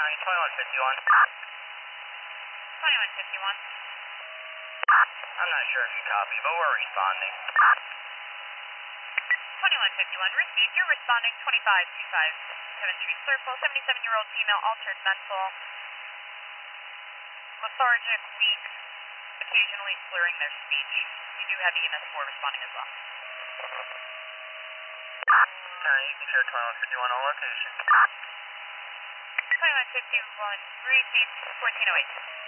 County, 2151. 2151. I'm not sure if you copy, but we're responding. 2151, received. You're responding 2525 7th Street Circle, 77-year-old female, altered mental, lethargic, weak, occasionally slurring their speech. You do have EMS 4 responding as well. County, you can show 2151 on location. 2151, received 1408.